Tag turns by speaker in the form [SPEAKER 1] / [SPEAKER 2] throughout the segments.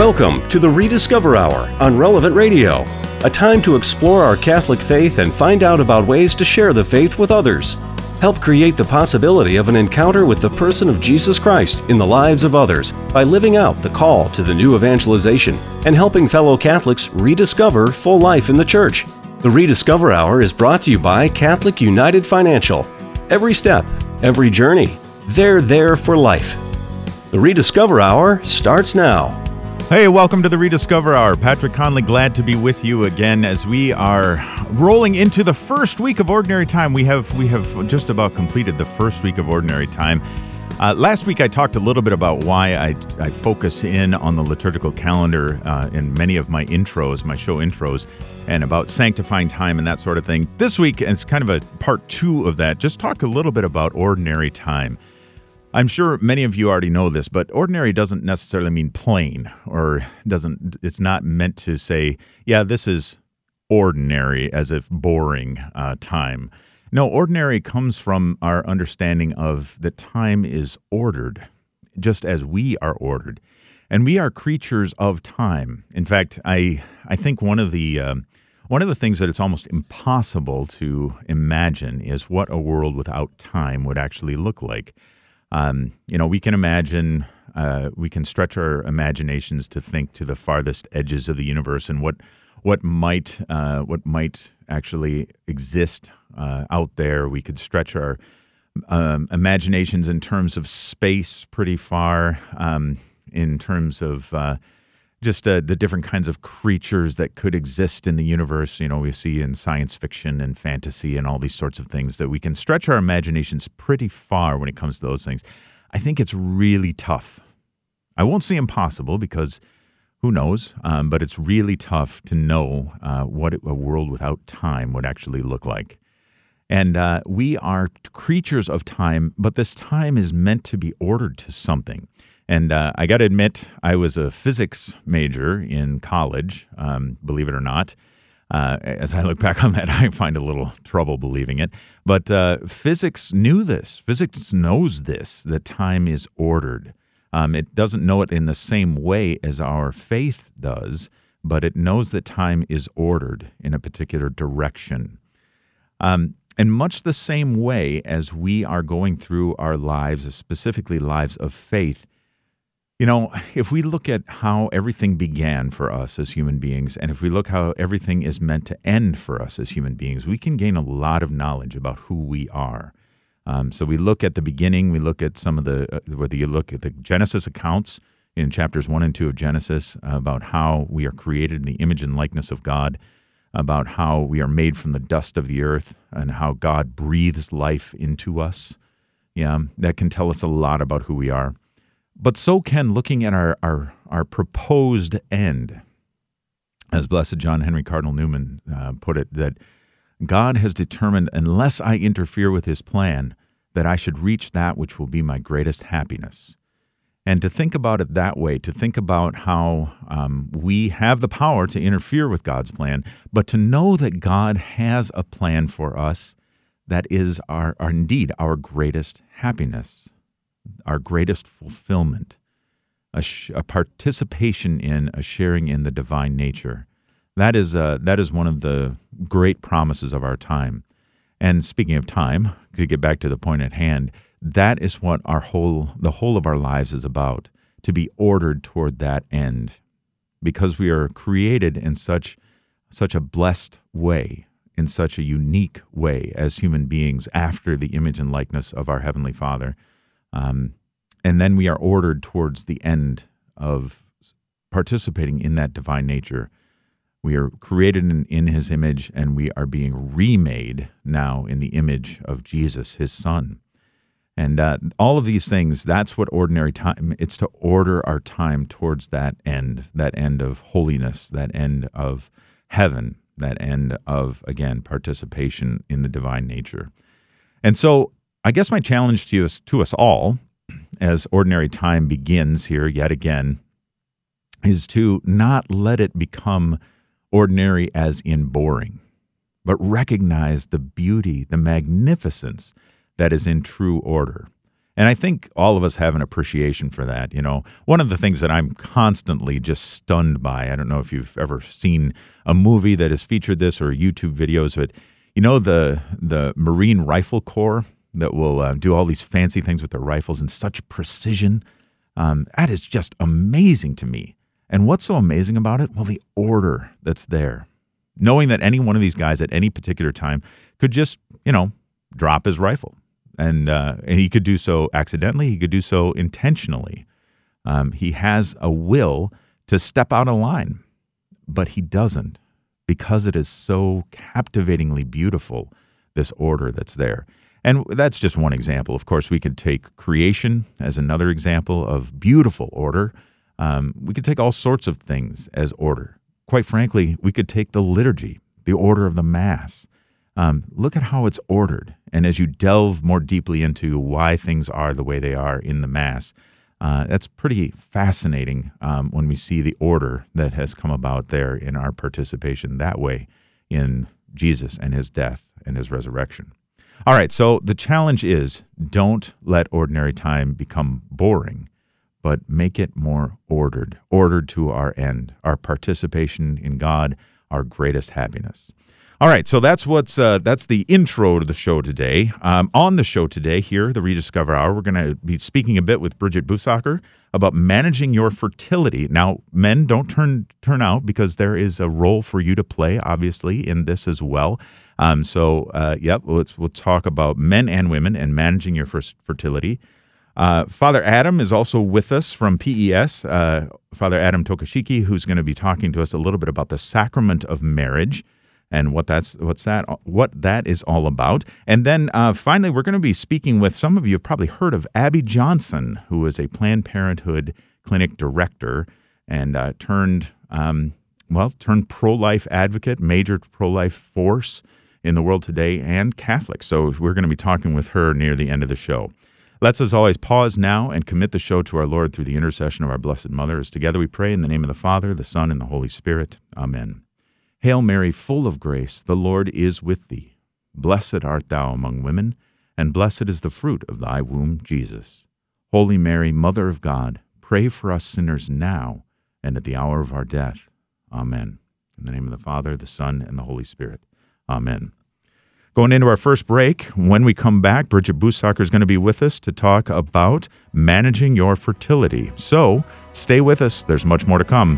[SPEAKER 1] Welcome to the Rediscover Hour on Relevant Radio, a time to explore our Catholic faith and find out about ways to share the faith with others. Help create the possibility of an encounter with the person of Jesus Christ in the lives of others by living out the call to the new evangelization and helping fellow Catholics rediscover full life in the Church. The Rediscover Hour is brought to you by Catholic United Financial. Every step, every journey, they're there for life. The Rediscover Hour starts now.
[SPEAKER 2] Hey, welcome to the Rediscover Hour. Patrick Conley, glad to be with you again as we are rolling into the first week of Ordinary Time. We have just about completed the first week of Ordinary Time. Last week I talked a little bit about why I focus in on the liturgical calendar in many of my intros, my show intros, and about sanctifying time and that sort of thing. This week, and it's kind of a part two of that, just talk a little bit about ordinary time. I'm sure many of you already know this, but ordinary doesn't necessarily mean plain, or it's not meant to say, yeah, this is ordinary, as if boring time. No, ordinary comes from our understanding of that time is ordered, just as we are ordered. And we are creatures of time. In fact, I think one of the things that it's almost impossible to imagine is what a world without time would actually look like. We can imagine, we can stretch our imaginations to think to the farthest edges of the universe and what might actually exist out there. We could stretch our imaginations in terms of space pretty far, in terms of just the different kinds of creatures that could exist in the universe. You know, we see in science fiction and fantasy and all these sorts of things that we can stretch our imaginations pretty far when it comes to those things. I think it's really tough. I won't say impossible because who knows, but it's really tough to know what a world without time would actually look like. And we are creatures of time, but this time is meant to be ordered to something. And I got to admit, I was a physics major in college, believe it or not. As I look back on that, I find a little trouble believing it. But physics knew this. Physics knows this, that time is ordered. It doesn't know it in the same way as our faith does, but it knows that time is ordered in a particular direction. In much the same way as we are going through our lives, specifically lives of faith, you know, if we look at how everything began for us as human beings, and if we look how everything is meant to end for us as human beings, we can gain a lot of knowledge about who we are. So we look at the beginning, we look at some of whether you look at the Genesis accounts in chapters 1 and 2 of Genesis, about how we are created in the image and likeness of God, about how we are made from the dust of the earth, and how God breathes life into us. Yeah, that can tell us a lot about who we are. But so can looking at our proposed end. As Blessed John Henry Cardinal Newman put it, that God has determined, unless I interfere with his plan, that I should reach that which will be my greatest happiness. And to think about it that way, to think about how we have the power to interfere with God's plan, but to know that God has a plan for us that is indeed our greatest happiness, our greatest fulfillment, a participation in, a sharing in the divine nature. That is one of the great promises of our time. And speaking of time, to get back to the point at hand, that is what the whole of our lives is about, to be ordered toward that end, because we are created in such a blessed way, in such a unique way as human beings after the image and likeness of our Heavenly Father. And then we are ordered towards the end of participating in that divine nature. We are created in his image, and we are being remade now in the image of Jesus, his Son. And all of these things, that's what ordinary time, it's to order our time towards that end of holiness, that end of heaven, that end of, again, participation in the divine nature. And so I guess my challenge to us all, as ordinary time begins here yet again, is to not let it become ordinary as in boring, but recognize the beauty, the magnificence that is in true order. And I think all of us have an appreciation for that. One of the things that I'm constantly just stunned by, I don't know if you've ever seen a movie that has featured this or YouTube videos, but the Marine Rifle Corps that will do all these fancy things with their rifles in such precision. That is just amazing to me. And what's so amazing about it? Well, the order that's there. Knowing that any one of these guys at any particular time could just, drop his rifle. And he could do so accidentally. He could do so intentionally. He has a will to step out of line, but he doesn't, because it is so captivatingly beautiful, this order that's there. And that's just one example. Of course, we could take creation as another example of beautiful order. We could take all sorts of things as order. Quite frankly, we could take the liturgy, the order of the Mass. Look at how it's ordered. And as you delve more deeply into why things are the way they are in the Mass, that's pretty fascinating when we see the order that has come about there in our participation that way in Jesus and his death and his resurrection. All right, so the challenge is, don't let ordinary time become boring, but make it more ordered to our end, our participation in God, our greatest happiness. All right, so that's the intro to the show today. On the show today here, the Rediscover Hour, we're going to be speaking a bit with Bridget Busacker about managing your fertility. Now, men, don't turn out, because there is a role for you to play, obviously, in this as well. We'll talk about men and women and managing your fertility. Father Adam is also with us from PES, Father Adam Tokashiki, who's going to be talking to us a little bit about the sacrament of marriage and what that is all about. And then finally, we're going to be speaking with, some of you have probably heard of Abby Johnson, who is a Planned Parenthood clinic director and turned pro-life advocate, major pro-life force in the world today, and Catholic. So we're going to be talking with her near the end of the show. Let's, as always, pause now and commit the show to our Lord through the intercession of our Blessed Mother, as together we pray in the name of the Father, the Son, and the Holy Spirit. Amen. Hail Mary, full of grace, the Lord is with thee. Blessed art thou among women, and blessed is the fruit of thy womb, Jesus. Holy Mary, Mother of God, pray for us sinners now and at the hour of our death. Amen. In the name of the Father, the Son, and the Holy Spirit. Amen. Going into our first break, when we come back, Bridget Busacker is going to be with us to talk about managing your fertility. So stay with us. There's much more to come.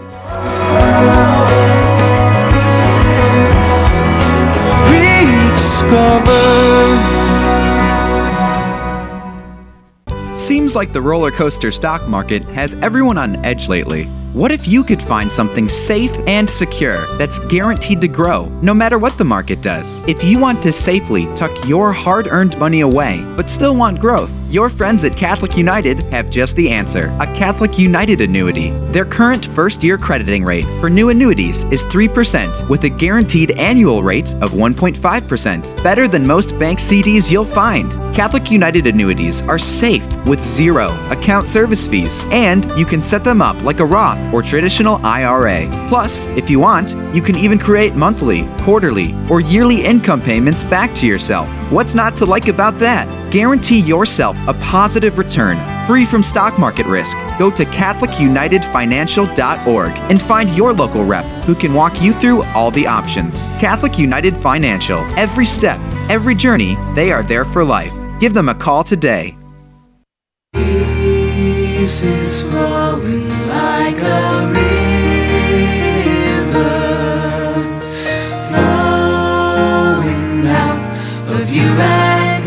[SPEAKER 3] Seems like the roller coaster stock market has everyone on edge lately. What if you could find something safe and secure that's guaranteed to grow, no matter what the market does? If you want to safely tuck your hard-earned money away, but still want growth, your friends at Catholic United have just the answer. A Catholic United annuity. Their current first-year crediting rate for new annuities is 3%, with a guaranteed annual rate of 1.5%. Better than most bank CDs you'll find. Catholic United annuities are safe with zero account service fees, and you can set them up like a Roth or traditional IRA. Plus, if you want, you can even create monthly, quarterly, or yearly income payments back to yourself. What's not to like about that? Guarantee yourself a positive return, free from stock market risk. Go to CatholicUnitedFinancial.org and find your local rep who can walk you through all the options. Catholic United Financial. Every step, every journey, they are there for life. Give them a call today.
[SPEAKER 4] Peace is flowing like a river, flowing out of you and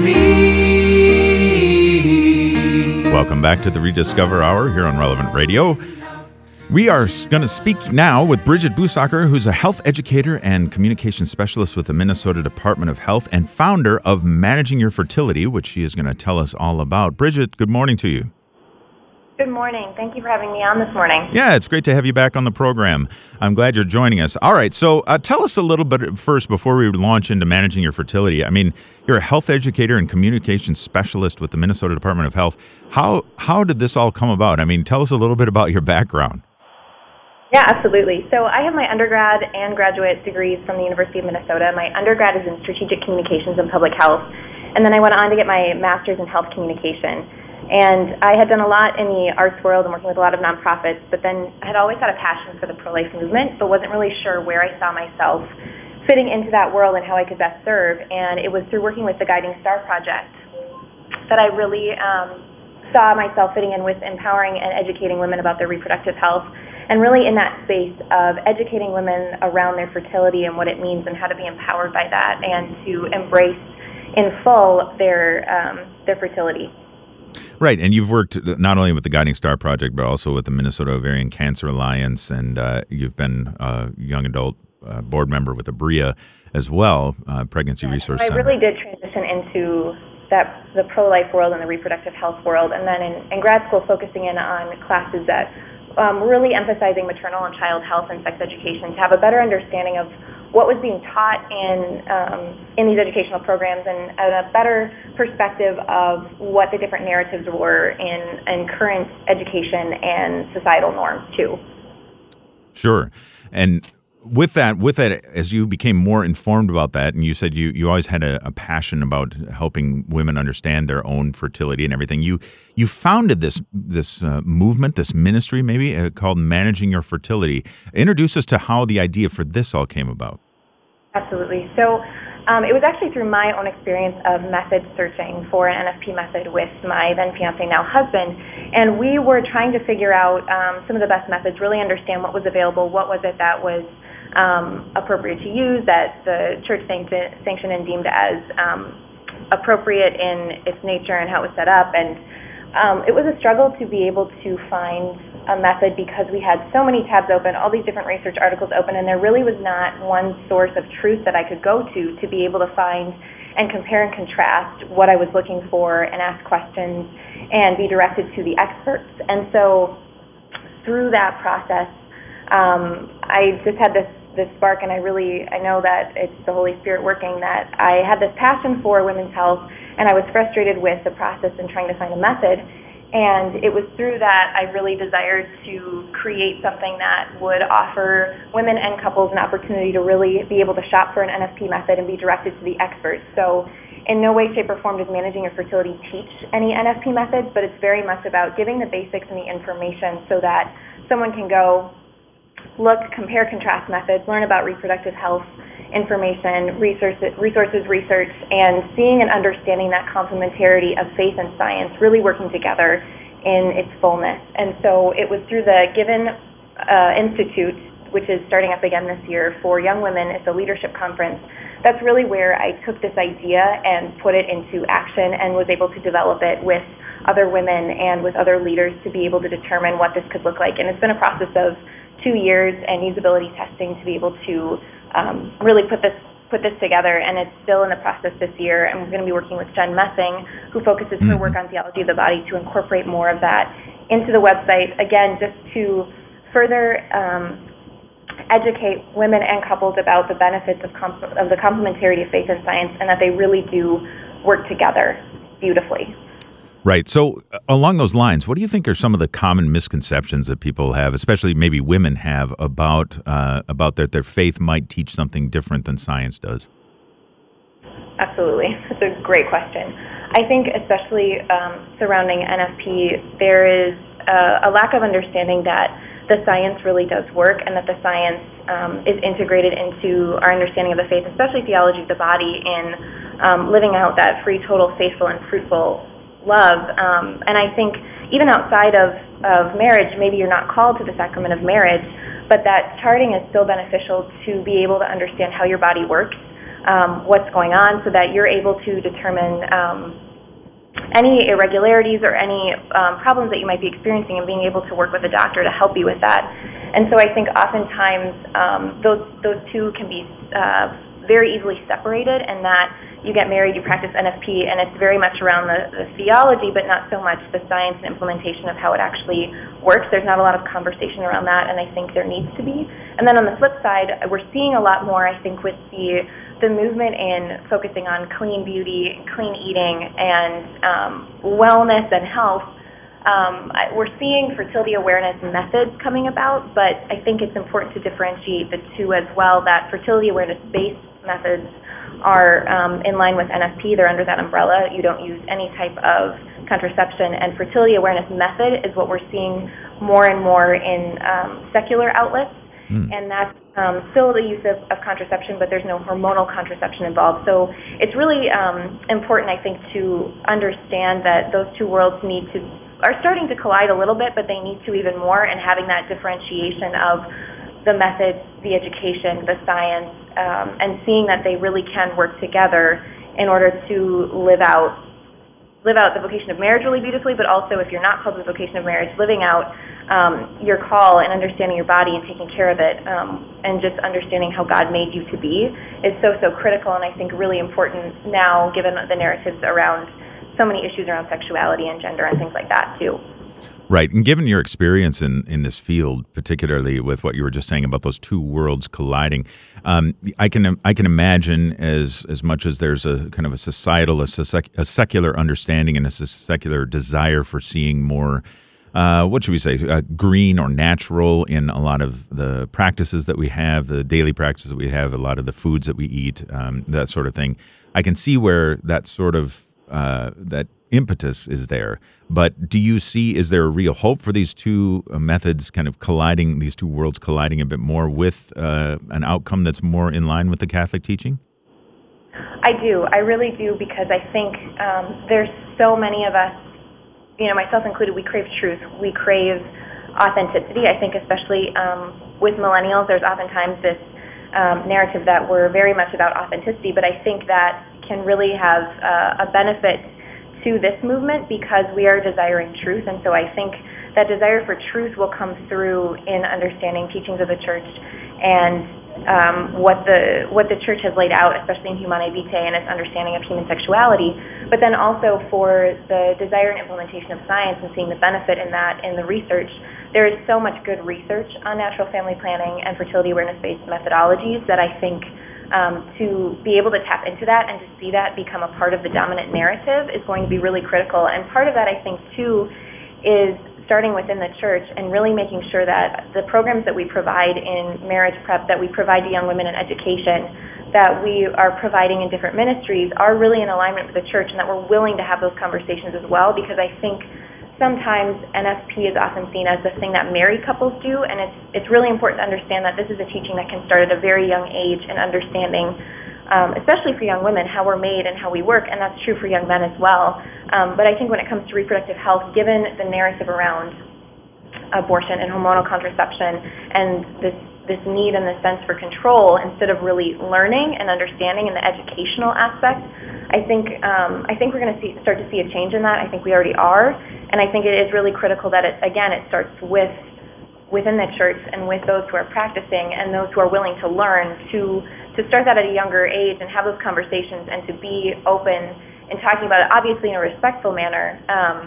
[SPEAKER 4] me.
[SPEAKER 2] Welcome back to the Rediscover Hour here on Relevant Radio. We are going to speak now with Bridget Busacker, who's a health educator and communication specialist with the Minnesota Department of Health and founder of Managing Your Fertility, which she is going to tell us all about. Bridget, good morning to you.
[SPEAKER 5] Good morning. Thank you for having me on this morning.
[SPEAKER 2] Yeah, it's great to have you back on the program. I'm glad you're joining us. All right, so tell us a little bit first before we launch into Managing Your Fertility. I mean, you're a health educator and communication specialist with the Minnesota Department of Health. How did this all come about? I mean, tell us a little bit about your background.
[SPEAKER 5] Yeah, absolutely. So I have my undergrad and graduate degrees from the University of Minnesota. My undergrad is in strategic communications and public health, And then I went on to get my master's in health communication. And I had done a lot in the arts world and working with a lot of nonprofits, but then I had always had a passion for the pro-life movement, but wasn't really sure where I saw myself fitting into that world and how I could best serve. And it was through working with the Guiding Star Project that I really saw myself fitting in with empowering and educating women about their reproductive health, and really in that space of educating women around their fertility and what it means and how to be empowered by that and to embrace in full their fertility.
[SPEAKER 2] Right, and you've worked not only with the Guiding Star Project, but also with the Minnesota Ovarian Cancer Alliance, and you've been a young adult board member with ABRIA as well, Pregnancy Resource Center.
[SPEAKER 5] I really did transition into the pro-life world and the reproductive health world, and then in grad school focusing in on classes that really emphasizing maternal and child health and sex education to have a better understanding of what was being taught in these educational programs and a better perspective of what the different narratives were in current education and societal norms too.
[SPEAKER 2] Sure. And with that, as you became more informed about that, and you said you always had a passion about helping women understand their own fertility and everything, you founded this movement, this ministry maybe, called Managing Your Fertility. Introduce us to how the idea for this all came about.
[SPEAKER 5] Absolutely. So it was actually through my own experience of method searching for an NFP method with my then fiance, now husband, and we were trying to figure out some of the best methods, really understand what was available, what was it that was appropriate to use, that the church sanctioned and deemed as appropriate in its nature and how it was set up. And it was a struggle to be able to find a method because we had so many tabs open, all these different research articles open, and there really was not one source of truth that I could go to be able to find and compare and contrast what I was looking for and ask questions and be directed to the experts. And so through that process, I just had this spark, and I know that it's the Holy Spirit working, that I had this passion for women's health, and I was frustrated with the process and trying to find a method. And it was through that I really desired to create something that would offer women and couples an opportunity to really be able to shop for an NFP method and be directed to the experts. So in no way, shape, or form does Managing Your Fertility teach any NFP methods, but it's very much about giving the basics and the information so that someone can go look, compare, contrast methods, learn about reproductive health information, research, and seeing and understanding that complementarity of faith and science really working together in its fullness. And so it was through the Given Institute, which is starting up again this year for young women. It's a leadership conference. That's really where I took this idea and put it into action and was able to develop it with other women and with other leaders to be able to determine what this could look like. And it's been a process of 2 years and usability testing to be able to really put this together, and it's still in the process this year. And we're going to be working with Jen Messing, who focuses her work on theology of the body, to incorporate more of that into the website, again, just to further educate women and couples about the benefits of the complementarity of faith and science, and that they really do work together beautifully.
[SPEAKER 2] Right. So along those lines, what do you think are some of the common misconceptions that people have, especially maybe women have, about that their faith might teach something different than science does?
[SPEAKER 5] Absolutely. That's a great question. I think especially surrounding NFP, there is a lack of understanding that the science really does work and that the science is integrated into our understanding of the faith, especially theology of the body, in living out that free, total, faithful, and fruitful love. And I think even outside of marriage, maybe you're not called to the sacrament of marriage, but that charting is still beneficial to be able to understand how your body works, what's going on, so that you're able to determine any irregularities or any problems that you might be experiencing, and being able to work with a doctor to help you with that. And so I think oftentimes those two can be very easily separated, and that you get married, you practice NFP, and it's very much around the theology, but not so much the science and implementation of how it actually works. There's not a lot of conversation around that, and I think there needs to be. And then on the flip side, we're seeing a lot more, I think, with the movement in focusing on clean beauty, clean eating, and wellness and health. We're seeing fertility awareness methods coming about, but I think it's important to differentiate the two as well, that fertility awareness-based methods are in line with NFP. They're under that umbrella. You don't use any type of contraception, and fertility awareness method is what we're seeing more and more in secular outlets, and that's still the use of contraception, but there's no hormonal contraception involved. So it's really important, I think, to understand that those two worlds are starting to collide a little bit, but they need to even more, and having that differentiation of the methods, the education, the science, and seeing that they really can work together in order to live out the vocation of marriage really beautifully, but also, if you're not called to the vocation of marriage, living out your call and understanding your body and taking care of it, and just understanding how God made you to be is so critical, and I think really important now, given the narratives around so many issues around sexuality and gender and things like that too.
[SPEAKER 2] Right, and given your experience in this field, particularly with what you were just saying about those two worlds colliding, I can imagine as much as there's a kind of a societal, a secular understanding and a secular desire for seeing more, what should we say, green or natural in a lot of the practices that we have, the daily practices that we have, a lot of the foods that we eat, that sort of thing. I can see where that sort of that impetus is there. But do you see, is there a real hope for these two methods kind of colliding, these two worlds colliding a bit more with an outcome that's more in line with the Catholic teaching?
[SPEAKER 5] I do. I really do, because I think there's so many of us, myself included, we crave truth. We crave authenticity. I think especially with millennials, there's oftentimes this narrative that we're very much about authenticity, but I think that can really have a benefit to this movement because we are desiring truth, and so I think that desire for truth will come through in understanding teachings of the Church and what the Church has laid out, especially in Humanae Vitae and its understanding of human sexuality, but then also for the desire and implementation of science and seeing the benefit in that in the research. There is so much good research on natural family planning and fertility awareness-based methodologies that I think to be able to tap into that and to see that become a part of the dominant narrative is going to be really critical. And part of that, I think, too, is starting within the Church and really making sure that the programs that we provide in marriage prep, that we provide to young women in education, that we are providing in different ministries are really in alignment with the Church, and that we're willing to have those conversations as well, because I think sometimes NFP is often seen as the thing that married couples do, and it's really important to understand that this is a teaching that can start at a very young age in understanding, especially for young women, how we're made and how we work, and that's true for young men as well. But I think when it comes to reproductive health, given the narrative around abortion and hormonal contraception and this need and the sense for control instead of really learning and understanding in the educational aspect, I think we're going to start to see a change in that. I think we already are, and I think it is really critical that it starts within the Church and with those who are practicing and those who are willing to learn to start that at a younger age and have those conversations and to be open in talking about it, obviously in a respectful manner,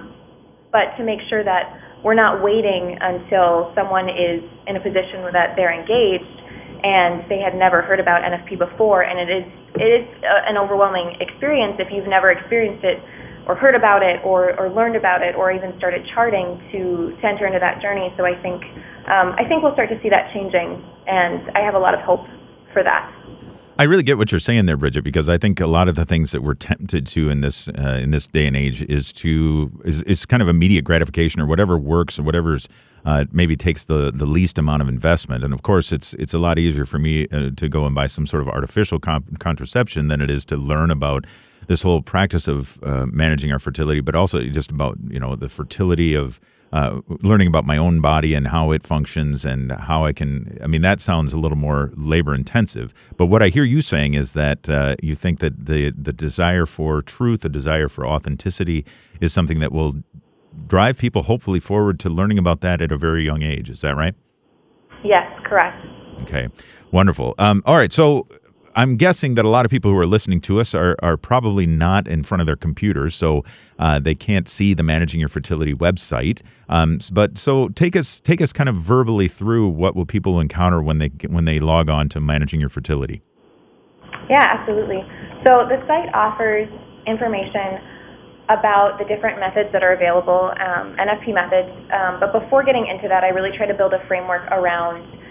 [SPEAKER 5] but to make sure that we're not waiting until someone is in a position that they're engaged and they had never heard about NFP before, and it is an overwhelming experience if you've never experienced it or heard about it or learned about it or even started charting to enter into that journey. So I think we'll start to see that changing, and I have a lot of hope for that.
[SPEAKER 2] I really get what you're saying there, Bridget, because I think a lot of the things that we're tempted to in this day and age is kind of immediate gratification or whatever works or whatever's maybe takes the least amount of investment. And of course, it's a lot easier for me to go and buy some sort of artificial contraception than it is to learn about this whole practice of managing our fertility, but also just about the fertility of learning about my own body and how it functions and how that sounds a little more labor intensive. But what I hear you saying is that you think that the desire for truth, the desire for authenticity is something that will drive people hopefully forward to learning about that at a very young age. Is that right?
[SPEAKER 5] Yes, correct.
[SPEAKER 2] Okay, wonderful. All right, so I'm guessing that a lot of people who are listening to us are probably not in front of their computers, so they can't see the Managing Your Fertility website. But so take us kind of verbally through what will people encounter when they log on to Managing Your Fertility.
[SPEAKER 5] Yeah, absolutely. So the site offers information about the different methods that are available, NFP methods. But before getting into that, I really try to build a framework around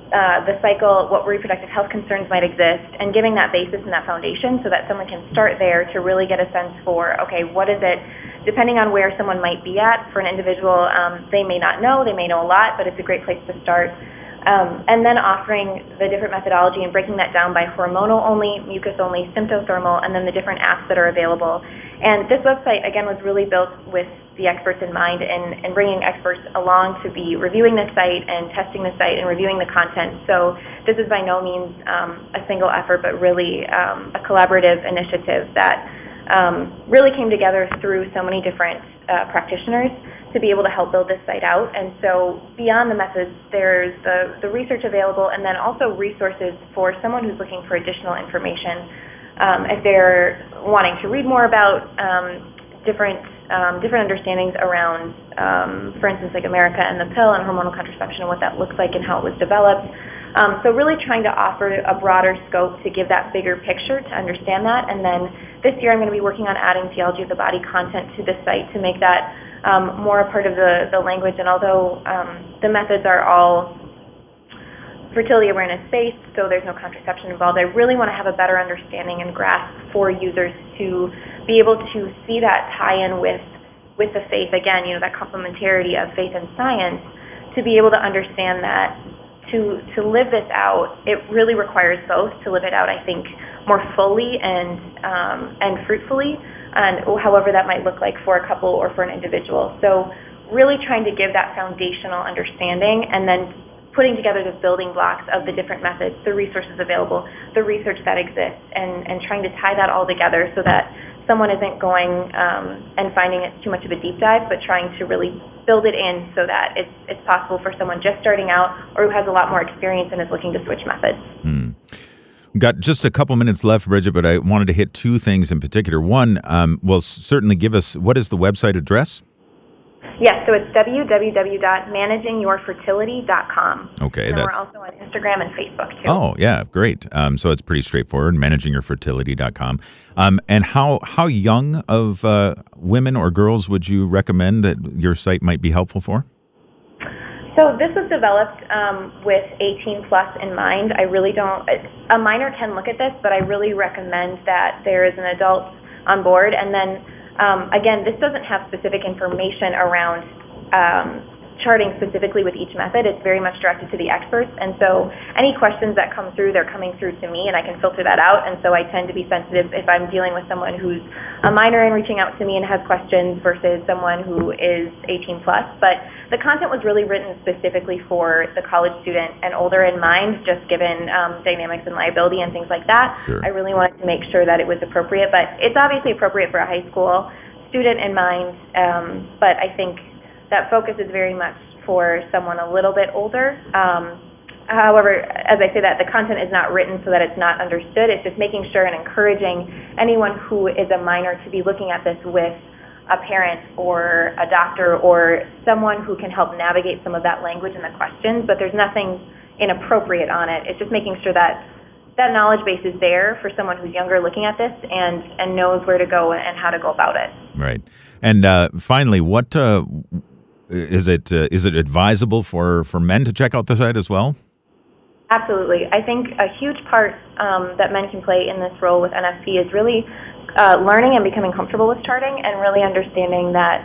[SPEAKER 5] the cycle, what reproductive health concerns might exist, and giving that basis and that foundation so that someone can start there to really get a sense for, okay, what is it, depending on where someone might be at. For an individual, they may not know, they may know a lot, but it's a great place to start. And then offering the different methodology and breaking that down by hormonal only, mucus only, symptothermal, and then the different apps that are available. And this website, again, was really built with the experts in mind and bringing experts along to be reviewing the site and testing the site and reviewing the content. So this is by no means a single effort, but really a collaborative initiative that really came together through so many different practitioners to be able to help build this site out. And so beyond the methods, there's the research available, and then also resources for someone who's looking for additional information. If they're wanting to read more about different understandings around, for instance, like America and the pill and hormonal contraception and what that looks like and how it was developed. So really trying to offer a broader scope to give that bigger picture to understand that. And then this year I'm going to be working on adding theology of the body content to the site to make that more a part of the language. And although the methods are all fertility awareness based, so there's no contraception involved, I really want to have a better understanding and grasp for users to be able to see that tie-in with the faith. Again, that complementarity of faith and science, to be able to understand that to live this out, it really requires both to live it out, I think, more fully and fruitfully, and however that might look like for a couple or for an individual. So really trying to give that foundational understanding and then putting together the building blocks of the different methods, the resources available, the research that exists, and trying to tie that all together so that someone isn't going and finding it's too much of a deep dive, but trying to really build it in so that it's possible for someone just starting out or who has a lot more experience and is looking to switch methods.
[SPEAKER 2] We've got just a couple minutes left, Bridget, but I wanted to hit two things in particular. One, certainly give us, what is the website address?
[SPEAKER 5] Yes, so it's www.managingyourfertility.com.
[SPEAKER 2] Okay.
[SPEAKER 5] And we're also on Instagram and Facebook, too.
[SPEAKER 2] Oh, yeah, great. So it's pretty straightforward, managingyourfertility.com. And how young of women or girls would you recommend that your site might be helpful for?
[SPEAKER 5] So this was developed with 18 plus in mind. I really don't, a minor can look at this, but I really recommend that there is an adult on board. And then, again, this doesn't have specific information around charting specifically with each method. It's very much directed to the experts. And so any questions that come through, they're coming through to me, and I can filter that out. And so I tend to be sensitive if I'm dealing with someone who's a minor and reaching out to me and has questions versus someone who is 18 plus. But the content was really written specifically for the college student and older in mind, just given dynamics and liability and things like that.
[SPEAKER 2] Sure.
[SPEAKER 5] I really wanted to make sure that it was appropriate, but it's obviously appropriate for a high school student in mind. But I think that focus is very much for someone a little bit older. However, as I say that, the content is not written so that it's not understood. It's just making sure and encouraging anyone who is a minor to be looking at this with a parent or a doctor or someone who can help navigate some of that language and the questions, but there's nothing inappropriate on it. It's just making sure that that knowledge base is there for someone who's younger looking at this and knows where to go and how to go about it.
[SPEAKER 2] Right. And finally, what is it advisable for men to check out the site as well?
[SPEAKER 5] Absolutely. I think a huge part that men can play in this role with NFP is really learning and becoming comfortable with charting and really understanding that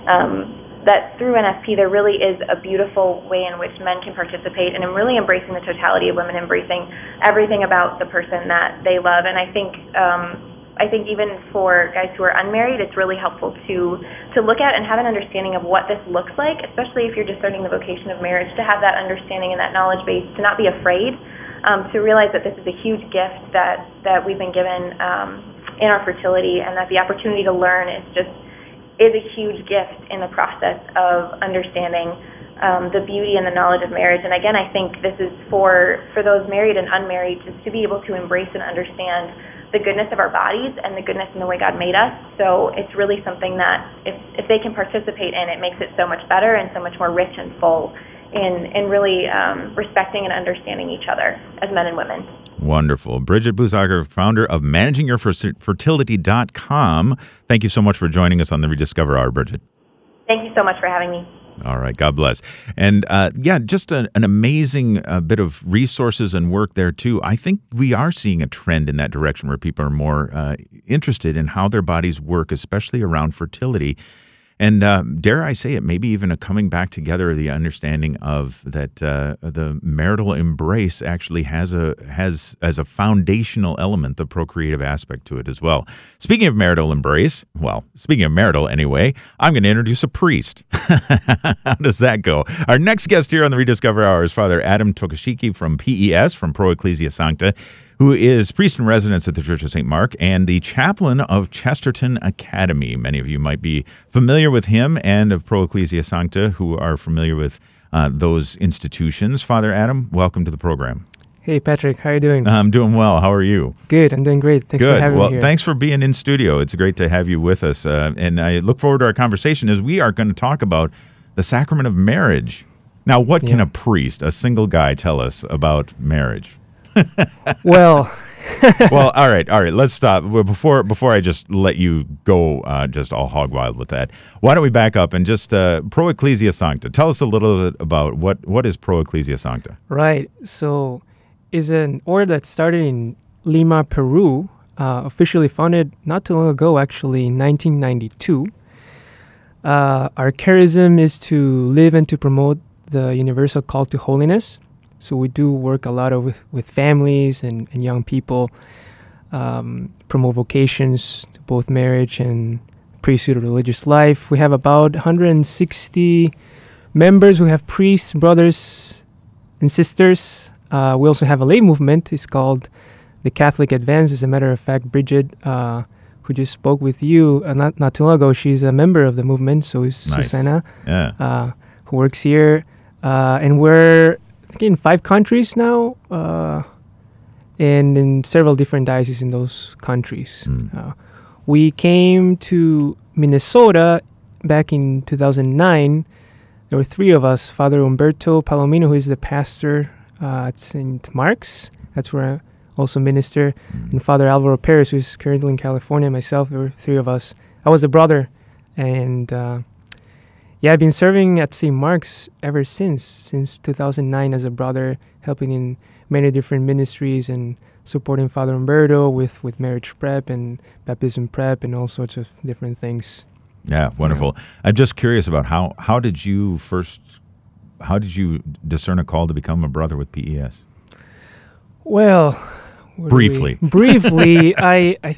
[SPEAKER 5] that through NFP there really is a beautiful way in which men can participate and in really embracing the totality of women, embracing everything about the person that they love. And I think even for guys who are unmarried, it's really helpful to look at and have an understanding of what this looks like, especially if you're just starting the vocation of marriage, to have that understanding and that knowledge base, to not be afraid, to realize that this is a huge gift that we've been given in our fertility, and that the opportunity to learn is a huge gift in the process of understanding the beauty and the knowledge of marriage. And again, I think this is for those married and unmarried, just to be able to embrace and understand the goodness of our bodies and the goodness in the way God made us. So it's really something that if they can participate in, it makes it so much better and so much more rich and full in really respecting and understanding each other as men and women.
[SPEAKER 2] Wonderful. Bridget Busacker, founder of managingyourfertility.com. Thank you so much for joining us on the Rediscover Hour, Bridget.
[SPEAKER 5] Thank you so much for having me.
[SPEAKER 2] All right. God bless. And just an amazing bit of resources and work there, too. I think we are seeing a trend in that direction where people are more interested in how their bodies work, especially around fertility. And dare I say it, maybe even a coming back together of the understanding of that the marital embrace actually has as a foundational element the procreative aspect to it as well. Speaking of marital embrace, speaking of marital anyway, I'm going to introduce a priest. How does that go? Our next guest here on the Rediscover Hour is Father Adam Tokashiki from PES, from Pro Ecclesia Sancta, who is priest in residence at the Church of St. Mark and the chaplain of Chesterton Academy. Many of you might be familiar with him and of Pro Ecclesia Sancta, who are familiar with those institutions. Father Adam, welcome to the program.
[SPEAKER 6] Hey, Patrick. How are you doing?
[SPEAKER 2] I'm doing well. How are you?
[SPEAKER 6] Good. I'm doing great. Thanks for having me here.
[SPEAKER 2] Thanks for being in studio. It's great to have you with us. And I look forward to our conversation as we are going to talk about the sacrament of marriage. Now, what can a priest, a single guy, tell us about marriage?
[SPEAKER 6] Well,
[SPEAKER 2] all right. Let's stop. Before I just let you go just all hog wild with that, why don't we back up and just Pro Ecclesia Sancta. Tell us a little bit about what is Pro Ecclesia Sancta.
[SPEAKER 6] Right. So it's an order that started in Lima, Peru, officially founded not too long ago, actually, in 1992. Our charism is to live and to promote the universal call to holiness. So we do work a lot with families and young people, promote vocations to both marriage and priesthood or religious life. We have about 160 members who have priests, brothers, and sisters. We also have a lay movement. It's called the Catholic Advance. As a matter of fact, Bridget, who just spoke with you not too long ago, she's a member of the movement. So is Susanna, who works here. And we're in 5 countries now, and in several different dioceses in those countries. We came to Minnesota back in 2009. There were 3 of us: Father Umberto Palomino, who is the pastor at St. Mark's. That's where I also minister. And Father Alvaro Perez, who's currently in California. Myself, there were 3 of us. I was the brother. And I've been serving at St. Mark's ever since 2009 as a brother, helping in many different ministries and supporting Father Umberto with marriage prep and baptism prep and all sorts of different things.
[SPEAKER 2] Yeah, wonderful. I'm just curious about how did you discern a call to become a brother with PES?
[SPEAKER 6] Well,
[SPEAKER 2] briefly,
[SPEAKER 6] I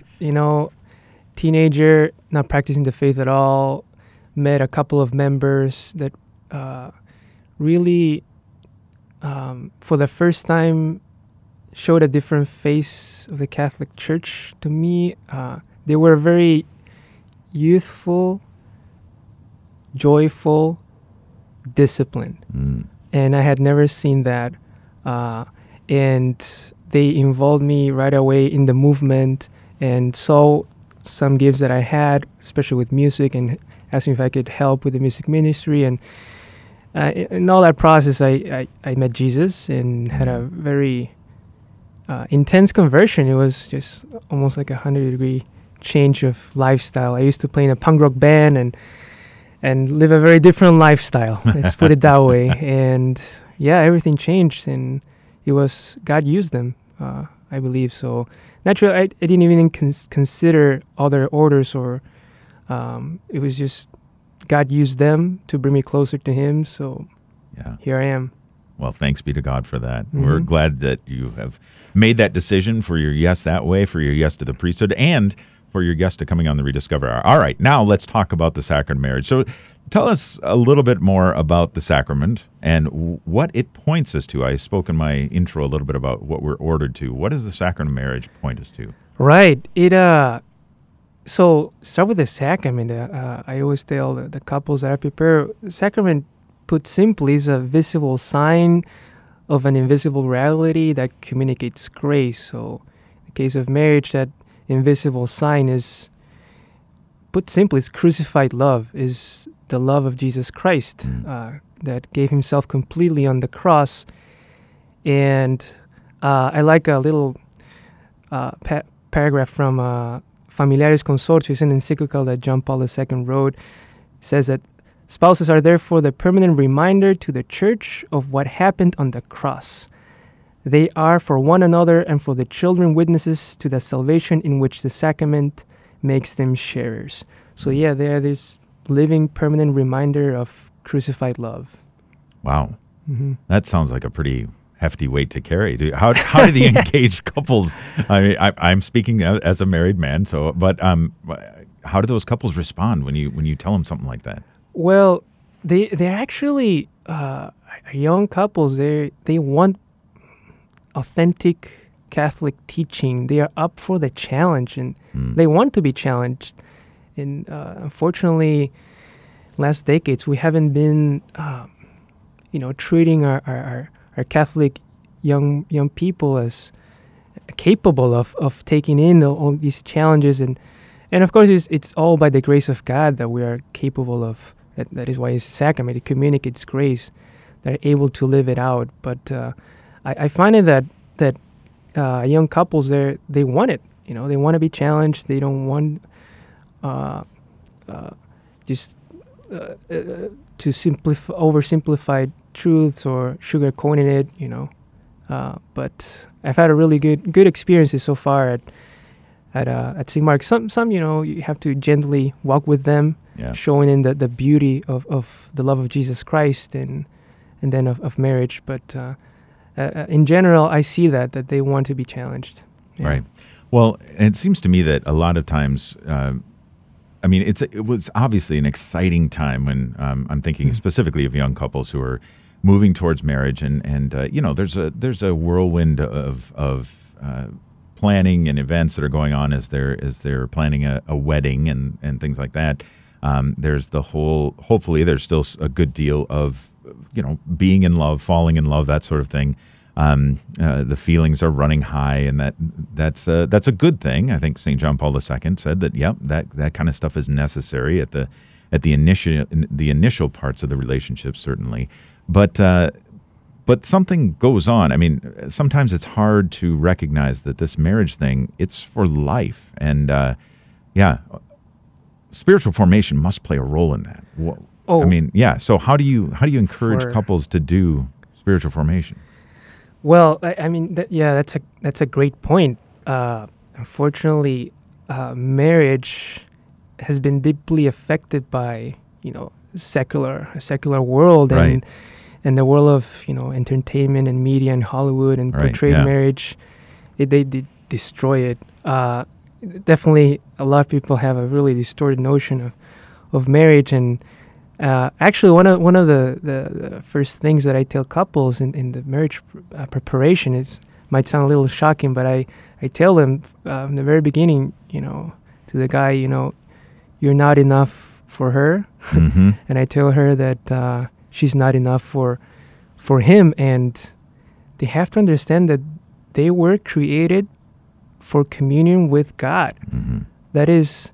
[SPEAKER 6] teenager, not practicing the faith at all. Met a couple of members that really, for the first time, showed a different face of the Catholic Church to me. They were very youthful, joyful, disciplined. And I had never seen that. And they involved me right away in the movement and saw some gifts that I had, especially with music, and asked me if I could help with the music ministry. And in all that process, I met Jesus and had a very intense conversion. It was just almost like 100-degree change of lifestyle. I used to play in a punk rock band and live a very different lifestyle. Let's put it that way. And everything changed, and it was God used them, I believe. So naturally, I didn't even consider other orders or. It was just God used them to bring me closer to Him. So here I am.
[SPEAKER 2] Well, thanks be to God for that. We're glad that you have made that decision for your yes that way, for your yes to the priesthood, and for your yes to coming on the Rediscover Hour. All right, now let's talk about the sacrament of marriage. So tell us a little bit more about the sacrament and what it points us to. I spoke in my intro a little bit about what we're ordered to. What does the sacrament of marriage point us to?
[SPEAKER 6] Right. So start with the sacrament. I always tell the couples that I prepare, the sacrament, put simply, is a visible sign of an invisible reality that communicates grace. So in the case of marriage, that invisible sign is, put simply, is crucified love, is the love of Jesus Christ that gave Himself completely on the cross. And I like a little paragraph from Familiaris Consortio. It's an encyclical that John Paul II wrote. It says that Spouses are therefore the permanent reminder to the church of what happened on the cross. They are for one another and for the children witnesses to the salvation in which the sacrament makes them sharers. So yeah, they are this living permanent reminder of crucified love.
[SPEAKER 2] Wow. Mm-hmm. That sounds like a pretty hefty weight to carry. How do the engaged couples, I'm speaking as a married man, but how do those couples respond when you tell them something like that?
[SPEAKER 6] Well, they're actually young couples. They want authentic Catholic teaching. They are up for the challenge, and they want to be challenged. And unfortunately, last decades we haven't been, treating our Catholic young people as capable of taking in all these challenges, and of course it's all by the grace of God that we are capable of. That is why it's a sacrament. It communicates grace. They're able to live it out. But I find it that young couples they want it. They want to be challenged. They don't want just to oversimplify truths or sugarcoating it. But I've had a really good experiences so far at St. Mark. Some you have to gently walk with them, showing in the beauty of the love of Jesus Christ and then of marriage. But in general, I see that they want to be challenged. Yeah.
[SPEAKER 2] Right. Well, it seems to me that a lot of times, it was obviously an exciting time when I'm thinking specifically of young couples who are moving towards marriage, and there's a whirlwind of planning and events that are going on as they're planning a wedding and things like that. There's the whole. Hopefully, there's still a good deal of being in love, falling in love, that sort of thing. The feelings are running high, and that's a good thing. I think St. John Paul II said that. Yep, that kind of stuff is necessary at the initial parts of the relationship, certainly. But something goes on. I mean, sometimes it's hard to recognize that this marriage thing, it's for life, and spiritual formation must play a role in that. So how do you encourage couples to do spiritual formation?
[SPEAKER 6] Well, that's a great point. Unfortunately, marriage has been deeply affected by a secular world,
[SPEAKER 2] right.
[SPEAKER 6] and the world of entertainment and media and Hollywood and portrayed marriage. They destroy it. Definitely, a lot of people have a really distorted notion of marriage, and actually, one of the first things that I tell couples in the marriage preparation might sound a little shocking, but I tell them from the very beginning, to the guy, you're not enough for her,
[SPEAKER 2] mm-hmm.
[SPEAKER 6] and I tell her that she's not enough for him, and they have to understand that they were created for communion with God.
[SPEAKER 2] Mm-hmm.
[SPEAKER 6] That is.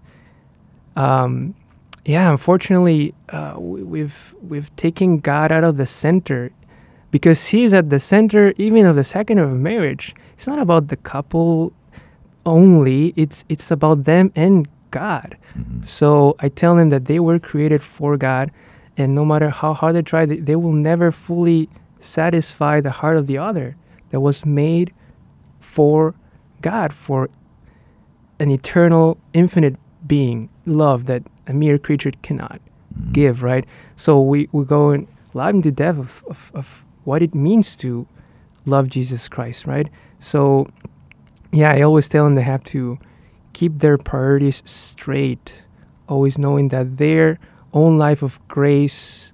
[SPEAKER 6] Unfortunately, we've taken God out of the center, because He's at the center even of the sacrament of marriage. It's not about the couple only; it's about them and God.
[SPEAKER 2] Mm-hmm.
[SPEAKER 6] So I tell them that they were created for God, and no matter how hard they try, they will never fully satisfy the heart of the other. That was made for God, for an eternal, infinite being, love that a mere creature cannot give, right? So we go in live into depth of what it means to love Jesus Christ, right? So, I always tell them they have to keep their priorities straight, always knowing that their own life of grace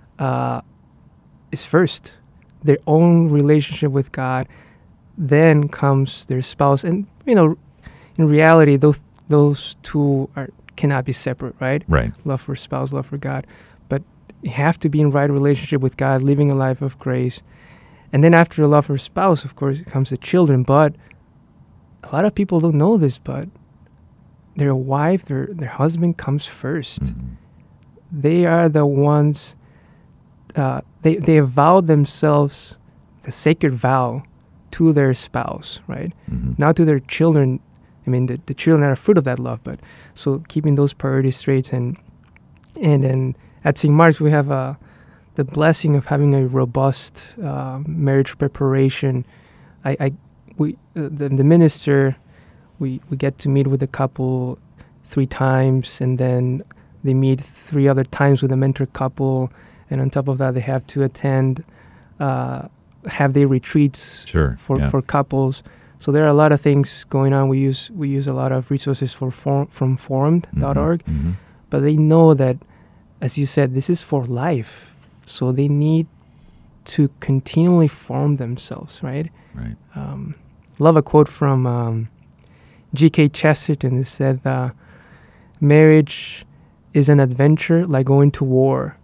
[SPEAKER 6] is first, their own relationship with God, then comes their spouse. And, in reality, those two cannot be separate, right?
[SPEAKER 2] Right.
[SPEAKER 6] Love for spouse, love for God. But you have to be in right relationship with God, living a life of grace. And then after the love for spouse, of course, comes the children. But a lot of people don't know this, but their wife, their husband comes first.
[SPEAKER 2] Mm-hmm.
[SPEAKER 6] They are the ones, they vow themselves the sacred vow to their spouse, right?
[SPEAKER 2] Mm-hmm.
[SPEAKER 6] Not to their children. I mean, the children are a fruit of that love, but so keeping those priorities straight and then at St. Mark's, we have the blessing of having a robust marriage preparation. The minister, we get to meet with the couple 3 times, and then they meet 3 other times with a mentor couple, and on top of that, they have to attend have their retreats for couples. So there are a lot of things going on. We use a lot of resources from formed.org, but they know that, as you said, this is for life. So they need to continually form themselves, right?
[SPEAKER 2] Right.
[SPEAKER 6] Love a quote from G.K. Chesterton. It said, marriage is an adventure like going to war.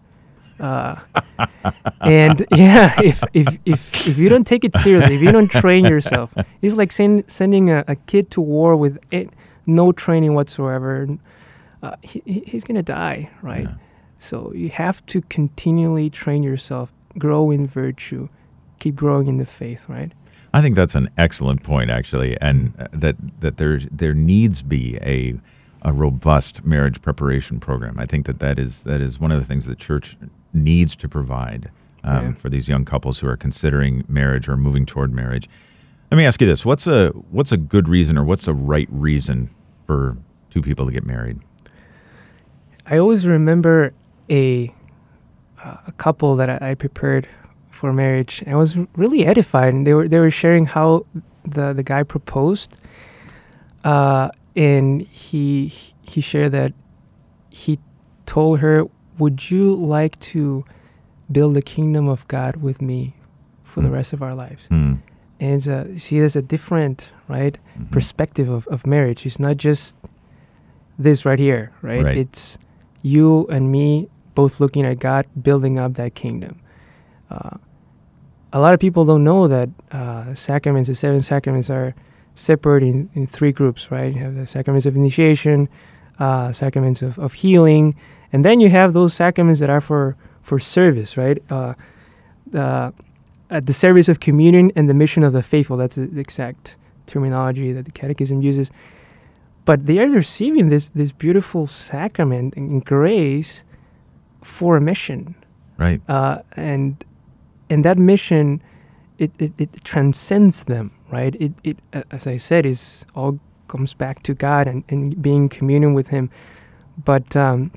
[SPEAKER 6] And yeah, if you don't take it seriously, if you don't train yourself, it's like sending a kid to war with no training whatsoever. He's gonna die, right? Yeah. So you have to continually train yourself, grow in virtue, keep growing in the faith, right?
[SPEAKER 2] I think that's an excellent point, actually, and that there needs be a robust marriage preparation program. I think that is one of the things the church needs to provide for these young couples who are considering marriage or moving toward marriage. Let me ask you this: what's a good reason, or what's a right reason for 2 people to get married?
[SPEAKER 6] I always remember a couple that I prepared for marriage. I was really edified, and they were sharing how the guy proposed, and he shared that he told her, "Would you like to build the kingdom of God with me for the rest of our lives?" And see, there's a different perspective of marriage. It's not just this right here, right? It's you and me both looking at God, building up that kingdom. A lot of people don't know that sacraments, the 7 sacraments, are separated in 3 groups, right? You have the sacraments of initiation, sacraments of healing, and then you have those sacraments that are for service, right? At the service of communion and the mission of the faithful. That's the exact terminology that the Catechism uses. But they are receiving this beautiful sacrament and grace for a mission,
[SPEAKER 2] right?
[SPEAKER 6] And that mission, it transcends them, right? It as I said, is all comes back to God and being in communion with Him. But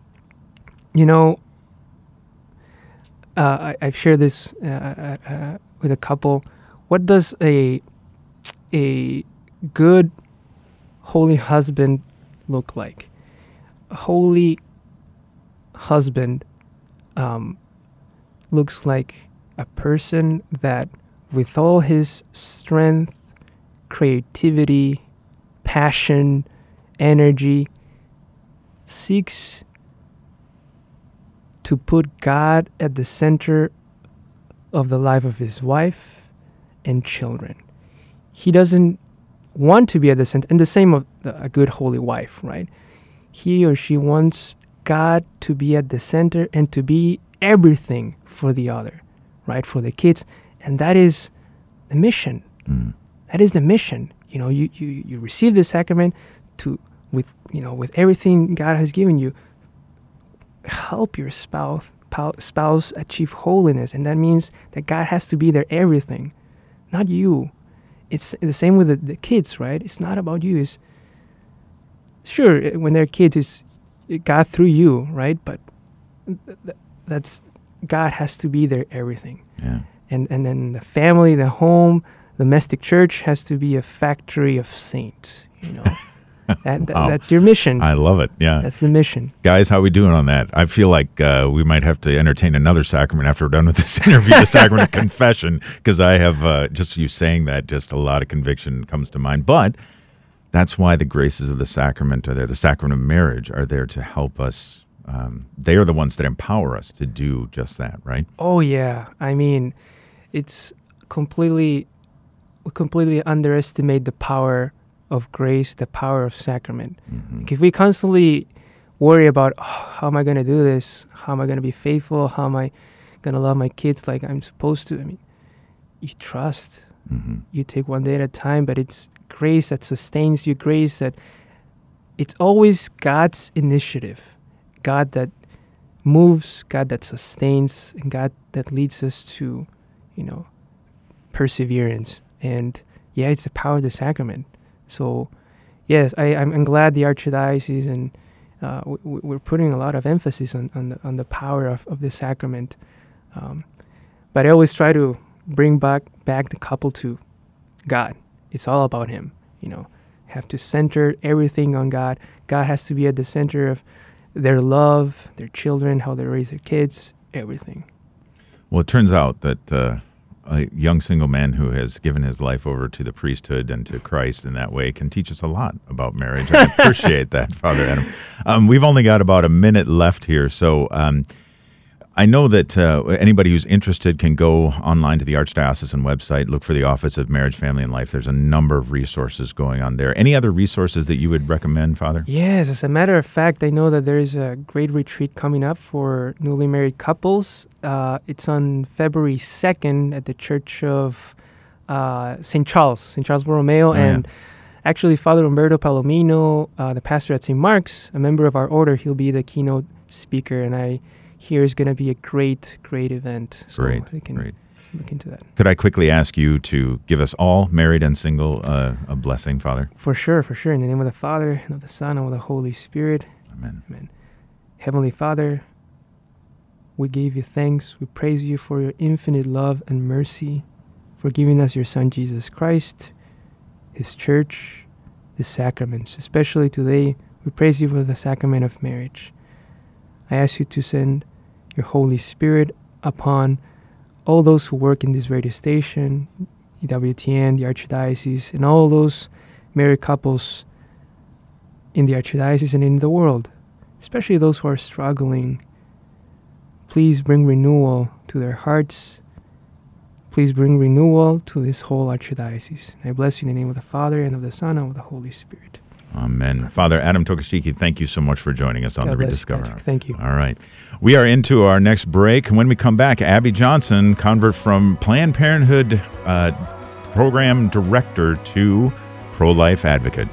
[SPEAKER 6] I've shared this with a couple. What does a good holy husband look like? A holy husband looks like a person that, with all his strength, creativity, passion, energy, seeks to put God at the center of the life of his wife and children. He doesn't want to be at the center, and the same of a good holy wife, right? He or she wants God to be at the center and to be everything for the other, right? For the kids, and that is the mission. That is the mission. You receive the sacrament with everything God has given you. Help your spouse achieve holiness, and that means that God has to be their everything, not you. It's the same with the kids, right? It's not about you. It's sure when they're kids, it's God through you, right? But that's God has to be their everything.
[SPEAKER 2] Yeah.
[SPEAKER 6] And then the family, the home, the domestic church has to be a factory of saints. Wow. That's your mission.
[SPEAKER 2] I love it. Yeah,
[SPEAKER 6] that's the mission.
[SPEAKER 2] Guys, how are we doing on that? I feel like we might have to entertain another sacrament after we're done with this interview, the sacrament of confession, because I have, just you saying that, just a lot of conviction comes to mind. But that's why the graces of the sacrament are there. The sacrament of marriage are there to help us. They are the ones that empower us to do just that, right?
[SPEAKER 6] Oh, yeah. I mean, it's we completely underestimate the power of grace, the power of sacrament. Mm-hmm. If we constantly worry about, how am I going to do this? How am I going to be faithful? How am I going to love my kids like I'm supposed to? I mean, you trust. Mm-hmm. You take one day at a time, but it's grace that sustains you, grace that it's always God's initiative. God that moves, God that sustains, and God that leads us to, perseverance. And yeah, it's the power of the sacrament. So yes, I'm glad the Archdiocese and we're putting a lot of emphasis on the power of the sacrament. But I always try to bring back the couple to God. It's all about Him. Have to center everything on God. God has to be at the center of their love, their children, how they raise their kids, everything.
[SPEAKER 2] Well, it turns out that a young single man who has given his life over to the priesthood and to Christ in that way can teach us a lot about marriage. I appreciate that, Father Adam. We've only got about a minute left here, so I know that anybody who's interested can go online to the Archdiocesan website, look for the Office of Marriage, Family, and Life. There's a number of resources going on there. Any other resources that you would recommend, Father?
[SPEAKER 6] Yes, as a matter of fact, I know that there is a great retreat coming up for newly married couples. It's on February 2nd at the Church of St. Charles Borromeo. And actually, Father Umberto Palomino, the pastor at St. Mark's, a member of our order, he'll be the keynote speaker. And I hear is going to be a great event. So we can look into that.
[SPEAKER 2] Could I quickly ask you to give us all, married and single, a blessing, Father?
[SPEAKER 6] For sure. In the name of the Father, and of the Son, and of the Holy Spirit.
[SPEAKER 2] Amen.
[SPEAKER 6] Heavenly Father, we give you thanks. We praise you for your infinite love and mercy, for giving us your Son, Jesus Christ, His church, the sacraments. Especially today, we praise you for the sacrament of marriage. I ask you to send your Holy Spirit upon all those who work in this radio station, EWTN, the Archdiocese, and all those married couples in the Archdiocese and in the world, especially those who are struggling. Please bring renewal to their hearts. Please bring renewal to this whole Archdiocese. I bless you in the name of the Father, and of the Son, and of the Holy Spirit.
[SPEAKER 2] Amen. Father Adam Tokashiki, thank you so much for joining us on the Rediscover Hour.
[SPEAKER 6] Thank you.
[SPEAKER 2] All right. We are into our next break. When we come back, Abby Johnson, convert from Planned Parenthood program director to pro-life advocate.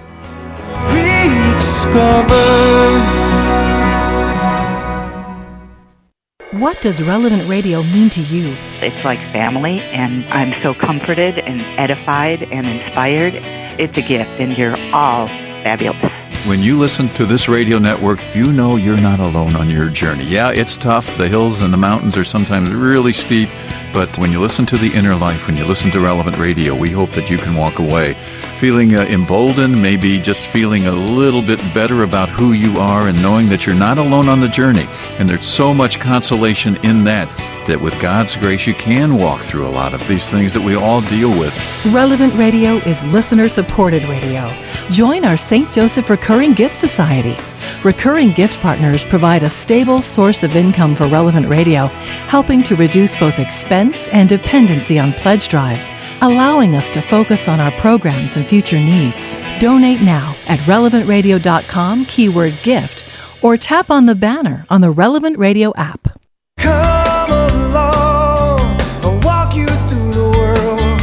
[SPEAKER 7] What does Relevant Radio mean to you?
[SPEAKER 8] It's like family, and I'm so comforted and edified and inspired. It's a gift, and you're all fabulous.
[SPEAKER 9] When you listen to this radio network, you know you're not alone on your journey. Yeah, it's tough. The hills and the mountains are sometimes really steep, but when you listen to The Inner Life, when you listen to Relevant Radio, we hope that you can walk away feeling emboldened, maybe just feeling a little bit better about who you are and knowing that you're not alone on the journey. And there's so much consolation in that with God's grace you can walk through a lot of these things that we all deal with.
[SPEAKER 7] Relevant Radio is listener-supported radio. Join our St. Joseph Recurring Gift Society. Recurring gift partners provide a stable source of income for Relevant Radio, helping to reduce both expense and dependency on pledge drives, allowing us to focus on our programs and future needs. Donate now at relevantradio.com, keyword gift, or tap on the banner on the Relevant Radio app.
[SPEAKER 4] Come along, I'll walk you through the world,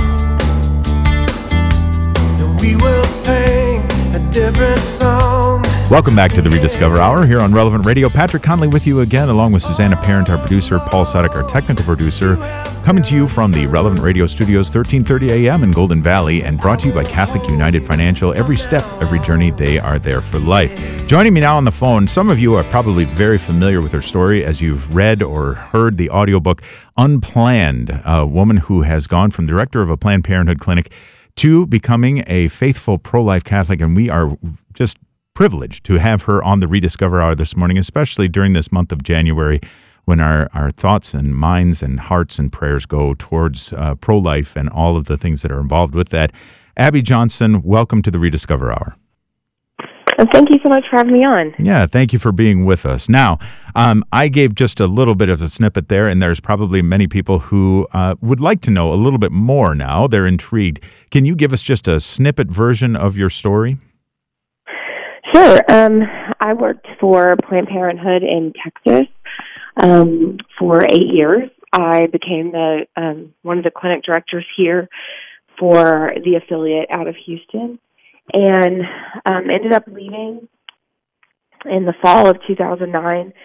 [SPEAKER 4] and we will sing a different song.
[SPEAKER 2] Welcome back to the Rediscover Hour here on Relevant Radio. Patrick Conley with you again, along with Susanna Parent, our producer, Paul Sudik, our technical producer, coming to you from the Relevant Radio Studios, 1330 AM in Golden Valley, and brought to you by Catholic United Financial. Every step, every journey, they are there for life. Joining me now on the phone, some of you are probably very familiar with her story as you've read or heard the audiobook Unplanned, a woman who has gone from director of a Planned Parenthood clinic to becoming a faithful pro-life Catholic, and we are just privileged to have her on the Rediscover Hour this morning, especially during this month of January, when our thoughts and minds and hearts and prayers go towards pro-life and all of the things that are involved with that. Abby Johnson, welcome to the Rediscover Hour.
[SPEAKER 10] Thank you so much for having me on.
[SPEAKER 2] Yeah, thank you for being with us. Now, I gave just a little bit of a snippet there, and there's probably many people who would like to know a little bit more now. They're intrigued. Can you give us just a snippet version of your story?
[SPEAKER 10] Sure. I worked for Planned Parenthood in Texas for 8 years. I became the one of the clinic directors here for the affiliate out of Houston, and ended up leaving in the fall of 2009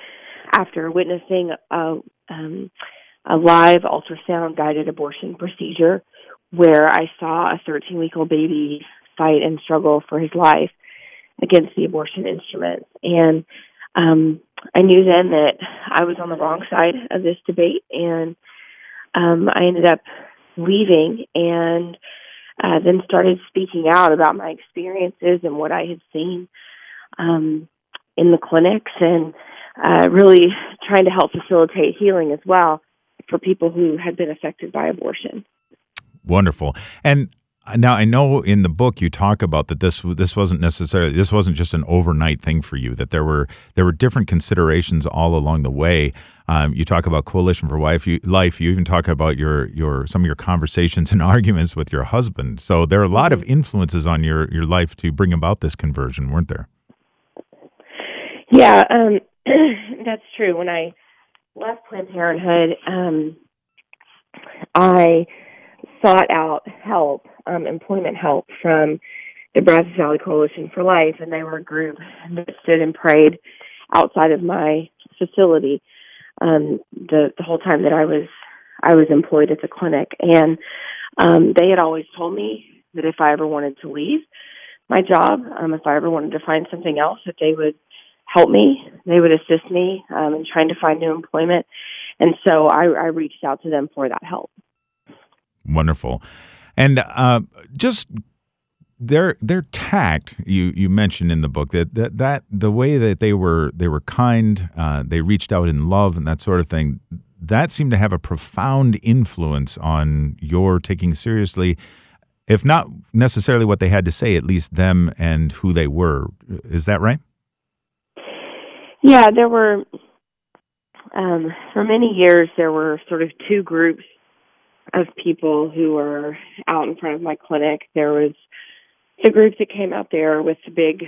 [SPEAKER 10] after witnessing a live ultrasound-guided abortion procedure where I saw a 13-week-old baby fight and struggle for his life against the abortion instruments. And I knew then that I was on the wrong side of this debate, and I ended up leaving and then started speaking out about my experiences and what I had seen in the clinics, and really trying to help facilitate healing as well for people who had been affected by abortion.
[SPEAKER 2] Wonderful. And now I know in the book you talk about that this wasn't just an overnight thing for you, that there were different considerations all along the way. You talk about Coalition for Life. You even talk about some of your conversations and arguments with your husband. So there are a lot of influences on your life to bring about this conversion, weren't there?
[SPEAKER 10] Yeah, that's true. When I left Planned Parenthood, I sought out help, employment help from the Brazos Valley Coalition for Life, and they were a group that stood and prayed outside of my facility the whole time that I was employed at the clinic. And they had always told me that if I ever wanted to leave my job, if I ever wanted to find something else, that they would help me, they would assist me in trying to find new employment. And so I reached out to them for that help.
[SPEAKER 2] Wonderful. And just their tact, you mentioned in the book that the way that they were kind, they reached out in love and that sort of thing, that seemed to have a profound influence on your taking seriously, if not necessarily what they had to say, at least them and who they were. Is that right?
[SPEAKER 10] Yeah, there were, for many years, there were sort of two groups of people who were out in front of my clinic. There was the group that came out there with the big,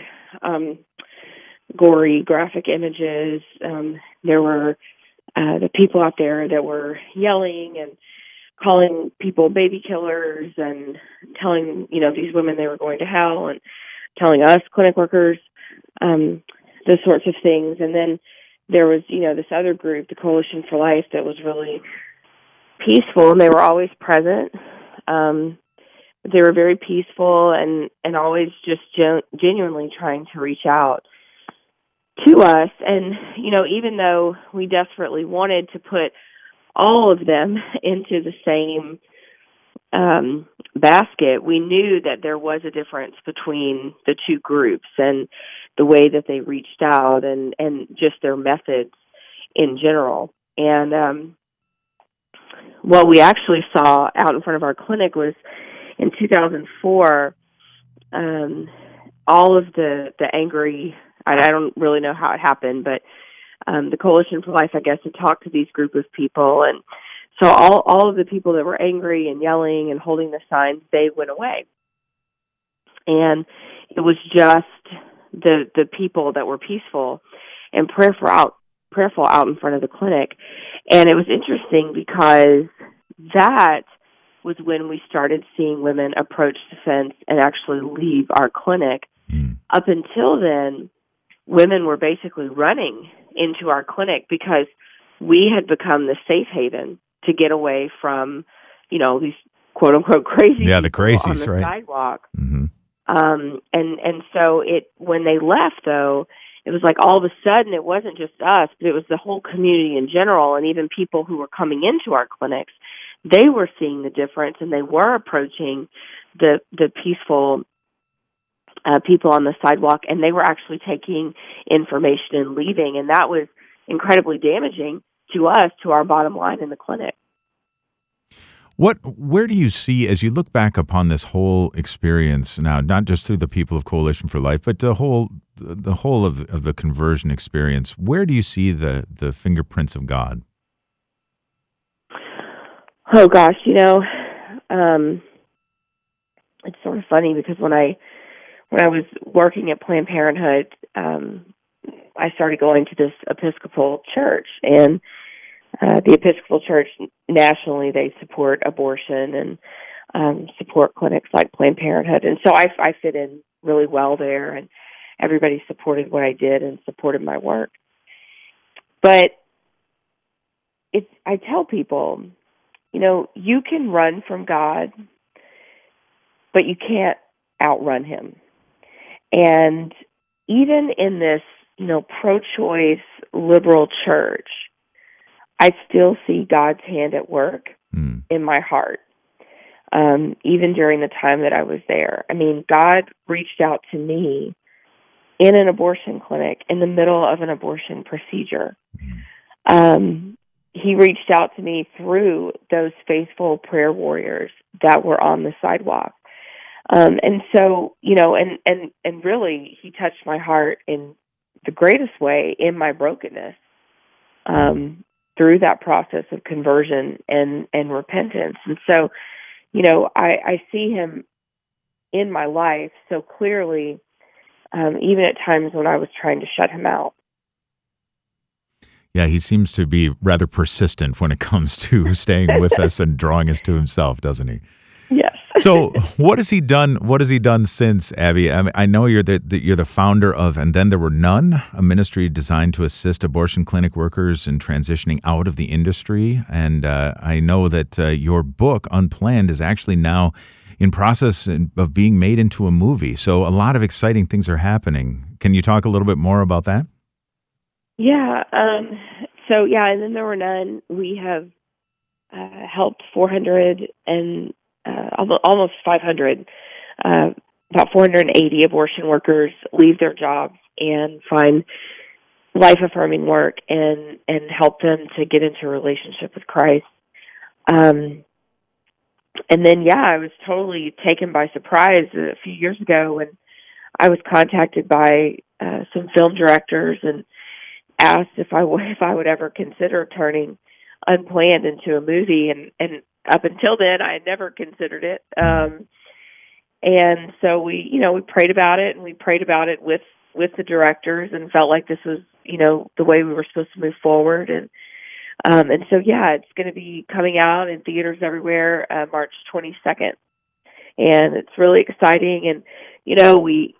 [SPEAKER 10] gory graphic images. There were the people out there that were yelling and calling people baby killers and telling, these women they were going to hell, and telling us clinic workers those sorts of things. And then there was, this other group, the Coalition for Life, that was really peaceful, and they were always present. They were very peaceful and always just genuinely trying to reach out to us. And, even though we desperately wanted to put all of them into the same basket, we knew that there was a difference between the two groups and the way that they reached out and just their methods in general. And what we actually saw out in front of our clinic was in 2004, all of the angry, I don't really know how it happened, but the Coalition for Life, I guess, had talked to these group of people, and so all of the people that were angry and yelling and holding the signs, they went away. And it was just the people that were peaceful and prayerful out in front of the clinic. And it was interesting because that was when we started seeing women approach the fence and actually leave our clinic. Up until then, women were basically running into our clinic because we had become the safe haven to get away from, these quote unquote crazy
[SPEAKER 2] the crazies
[SPEAKER 10] on the
[SPEAKER 2] right.
[SPEAKER 10] sidewalk.
[SPEAKER 2] Mm-hmm.
[SPEAKER 10] And so when they left, though, it was like all of a sudden it wasn't just us, but it was the whole community in general, and even people who were coming into our clinics. They were seeing the difference, and they were approaching the peaceful people on the sidewalk, and they were actually taking information and leaving, and that was incredibly damaging to us, to our bottom line in the clinic.
[SPEAKER 2] Where do you see, as you look back upon this whole experience now, not just through the people of Coalition for Life, but the whole of the conversion experience, where do you see the fingerprints of God?
[SPEAKER 10] Oh gosh, it's sort of funny because when I was working at Planned Parenthood, I started going to this Episcopal church, and the Episcopal Church nationally, they support abortion and support clinics like Planned Parenthood. And so I fit in really well there, and everybody supported what I did and supported my work. But I tell people, you can run from God, but you can't outrun him. And even in this, pro-choice liberal church, I still see God's hand at work in my heart, even during the time that I was there. I mean, God reached out to me in an abortion clinic in the middle of an abortion procedure. He reached out to me through those faithful prayer warriors that were on the sidewalk. And so, and really, he touched my heart in the greatest way in my brokenness, through that process of conversion and repentance. And so, I see him in my life so clearly, even at times when I was trying to shut him out.
[SPEAKER 2] Yeah, he seems to be rather persistent when it comes to staying with us and drawing us to himself, doesn't he?
[SPEAKER 10] Yes.
[SPEAKER 2] So, what has he done? What has he done since, Abby? I know you're the founder of And Then There Were None, a ministry designed to assist abortion clinic workers in transitioning out of the industry. And I know that your book, Unplanned, is actually now in process of being made into a movie. So, a lot of exciting things are happening. Can you talk a little bit more about that?
[SPEAKER 10] Yeah. And Then There Were None. We have helped 400 and almost 500, about 480 abortion workers leave their jobs and find life-affirming work and help them to get into a relationship with Christ. And then, I was totally taken by surprise a few years ago when I was contacted by some film directors and asked if I would ever consider turning Unplanned into a movie, and up until then, I had never considered it. And so we prayed about it, and we prayed about it with the directors, and felt like this was, the way we were supposed to move forward. And so, it's going to be coming out in theaters everywhere, March 22nd. And it's really exciting. And, we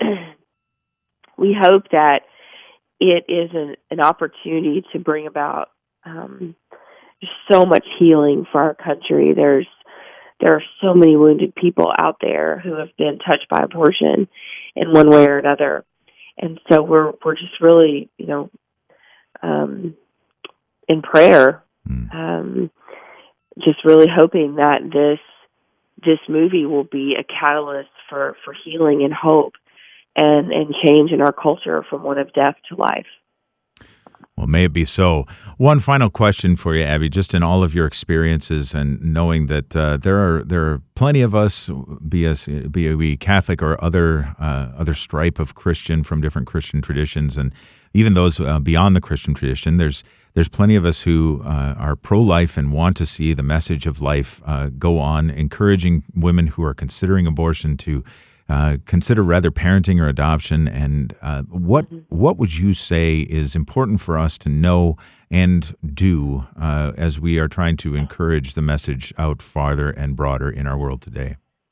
[SPEAKER 10] hope that it is an opportunity to bring about so much healing for our country. There are so many wounded people out there who have been touched by abortion in one way or another, and so we're just really in prayer, just really hoping that this movie will be a catalyst for healing and hope and change in our culture from one of death to life.
[SPEAKER 2] Well, may it be so. One final question for you, Abby, just in all of your experiences and knowing that there are plenty of us, be we Catholic or other stripe of Christian from different Christian traditions, and even those beyond the Christian tradition, there's plenty of us who are pro-life and want to see the message of life go on, encouraging women who are considering abortion to consider rather parenting or adoption. And what would you say is important for us to know and do as we are trying to encourage the message out farther and broader in our world today?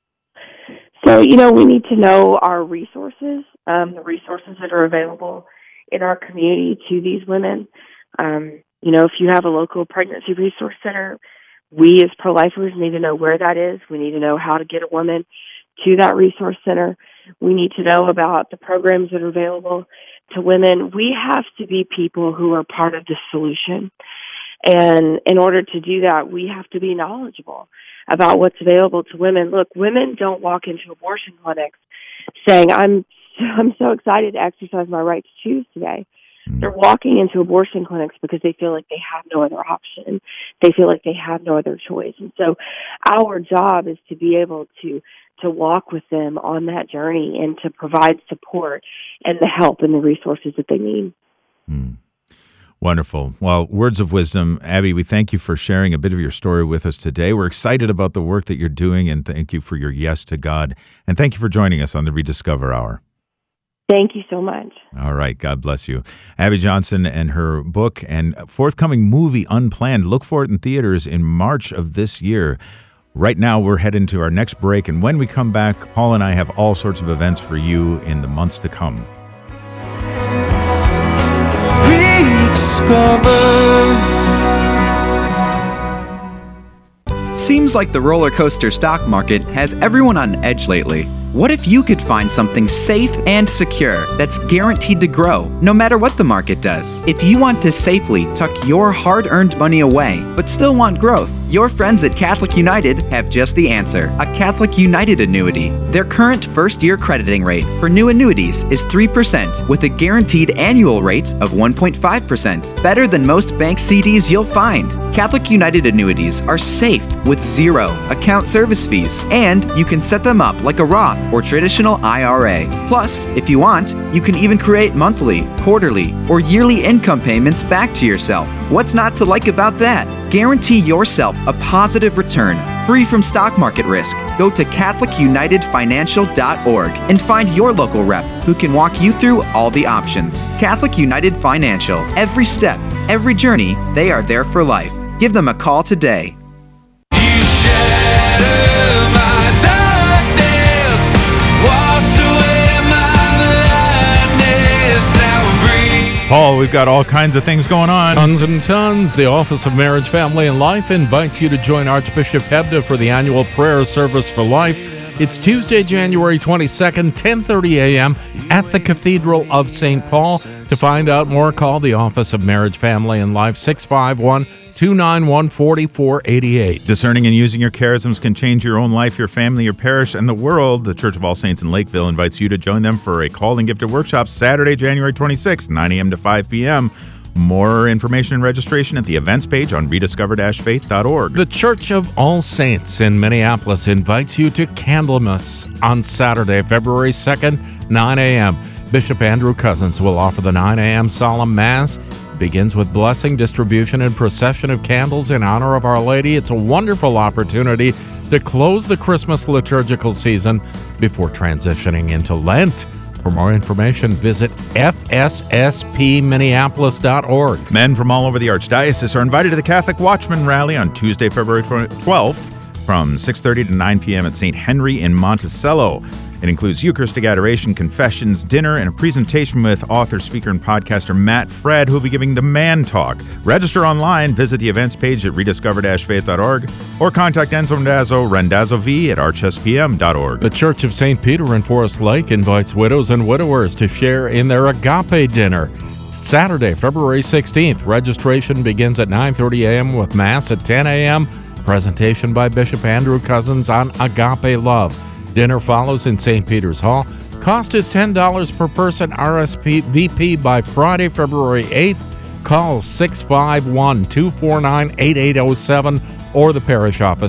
[SPEAKER 10] So, we need to know our resources, the resources that are available in our community to these women. If you have a local pregnancy resource center, we as pro-lifers need to know where that is. We need to know how to get a woman to that resource center. We need to know about the programs that are available to women. We have to be people who are part of the solution. And in order to do that, we have to be knowledgeable about what's available to women. Look, women don't walk into abortion clinics saying, I'm so excited to exercise my right to choose today. They're walking into abortion clinics because they feel like they have no other option. They feel like they have no other choice. And so our job is to be able to walk with them on that journey and to provide support and the help and the resources that they need.
[SPEAKER 2] Wonderful. Well, words of wisdom. Abby, we thank you for sharing a bit of your story with us today. We're excited about the work that you're doing, and thank you for your yes to God. And thank you for joining us on the Rediscover Hour.
[SPEAKER 10] Thank you so much.
[SPEAKER 2] All right. God bless you. Abby Johnson and her book and forthcoming movie, Unplanned. Look for it in theaters in March of this year. Right now, we're heading to our next break. And when we come back, Paul and I have all sorts of events for you in the months to come.
[SPEAKER 4] rediscover.
[SPEAKER 3] Seems like the roller coaster stock market has everyone on edge lately. What if you could find something safe and secure that's guaranteed to grow, no matter what the market does? If you want to safely tuck your hard-earned money away, but still want growth, your friends at Catholic United have just the answer. A Catholic United annuity. Their current first-year crediting rate for new annuities is 3%, with a guaranteed annual rate of 1.5%. Better than most bank CDs you'll find. Catholic United annuities are safe with zero account service fees, and you can set them up like a Roth or traditional IRA. Plus, if you want, you can even create monthly, quarterly, or yearly income payments back to yourself. What's not to like about that? Guarantee yourself a positive return, free from stock market risk. Go to CatholicUnitedFinancial.org and find your local rep who can walk you through all the options. Catholic United Financial. Every step, every journey, they are there for life. Give them a call today.
[SPEAKER 2] Paul, we've got all kinds of things going on.
[SPEAKER 11] Tons and tons. The Office of Marriage, Family, and Life invites you to join Archbishop Hebda for the annual prayer service for life. It's Tuesday, January 22nd, 10:30 a.m. at the Cathedral of St. Paul. To find out more, call the Office of Marriage, Family, and Life, 651-291-4488.
[SPEAKER 2] Discerning and using your charisms can change your own life, your family, your parish, and the world. The Church of All Saints in Lakeville invites you to join them for a Called and Gifted workshop Saturday, January 26th, 9 a.m. to 5 p.m. More information and registration at the events page on rediscover-faith.org.
[SPEAKER 11] The Church of All Saints in Minneapolis invites you to Candlemas on Saturday, February 2nd, 9 a.m. Bishop Andrew Cousins will offer the 9 a.m. solemn mass. It begins with blessing, distribution, and procession of candles in honor of Our Lady. It's a wonderful opportunity to close the Christmas liturgical season before transitioning into Lent. For more information, visit fsspminneapolis.org.
[SPEAKER 2] Men from all over the Archdiocese are invited to the Catholic Watchman Rally on Tuesday, February 12th from 6:30 to 9 p.m. at St. Henry in Monticello. It includes Eucharistic adoration, confessions, dinner, and a presentation with author, speaker, and podcaster Matt Fred, who will be giving the Man Talk. Register online, visit the events page at rediscover-faith.org, or contact Enzo Randazzo V at archspm.org.
[SPEAKER 11] The Church of St. Peter in Forest Lake invites widows and widowers to share in their agape dinner. Saturday, February 16th. Registration begins at 9:30 a.m. with Mass at 10 a.m. Presentation by Bishop Andrew Cousins on agape love. Dinner follows in St. Peter's Hall. Cost is $10 per person. RSVP by Friday, February 8th. Call 651-249-8807 or the parish office,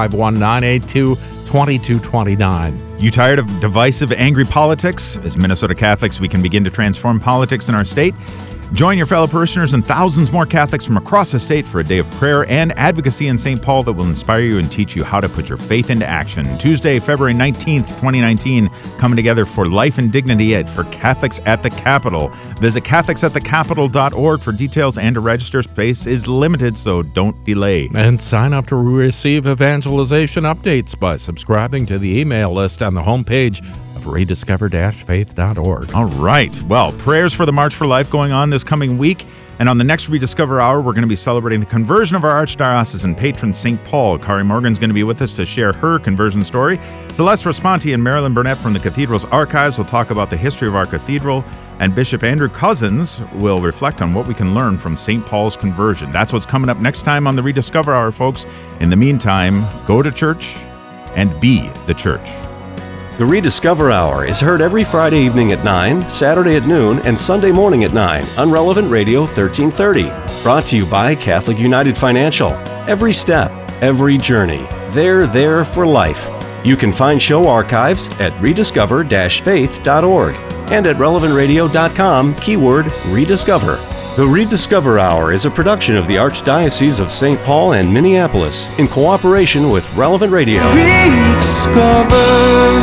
[SPEAKER 11] 651-982-2229.
[SPEAKER 2] You tired of divisive, angry politics? As Minnesota Catholics, we can begin to transform politics in our state. Join your fellow parishioners and thousands more Catholics from across the state for a day of prayer and advocacy in St. Paul that will inspire you and teach you how to put your faith into action. Tuesday, February 19th, 2019, coming together for life and dignity for Catholics at the Capitol. Visit catholicsatthecapital.org for details and to register. Space is limited, so don't delay.
[SPEAKER 11] And sign up to receive evangelization updates by subscribing to the email list on the homepage of rediscover-faith.org.
[SPEAKER 2] All right. Well, prayers for the March for Life going on this coming week. And on the next Rediscover Hour, we're going to be celebrating the conversion of our Archdiocesan patron, St. Paul. Kari Morgan's going to be with us to share her conversion story. Celeste Responti and Marilyn Burnett from the Cathedral's archives will talk about the history of our cathedral. And Bishop Andrew Cousins will reflect on what we can learn from St. Paul's conversion. That's what's coming up next time on the Rediscover Hour, folks. In the meantime, go to church and be the church.
[SPEAKER 1] The Rediscover Hour is heard every Friday evening at 9, Saturday at noon, and Sunday morning at 9 on Relevant Radio 1330. Brought to you by Catholic United Financial. Every step, every journey. They're there for life. You can find show archives at rediscover-faith.org and at relevantradio.com, keyword Rediscover. The Rediscover Hour is a production of the Archdiocese of St. Paul and Minneapolis in cooperation with Relevant Radio.
[SPEAKER 4] Rediscover.